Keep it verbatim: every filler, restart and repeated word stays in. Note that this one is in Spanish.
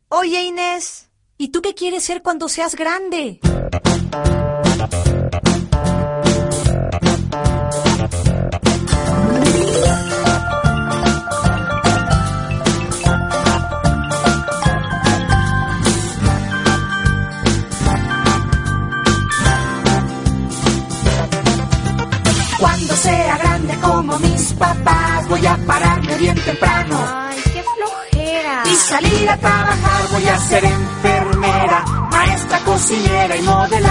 Oye, Inés, ¿y tú qué quieres ser cuando seas grande? Cuando sea grande como mis papás, voy a pararme bien temprano. Ay, qué flojera. Y salir a trabajar, voy a ser enfermera, maestra, cocinera y modelar.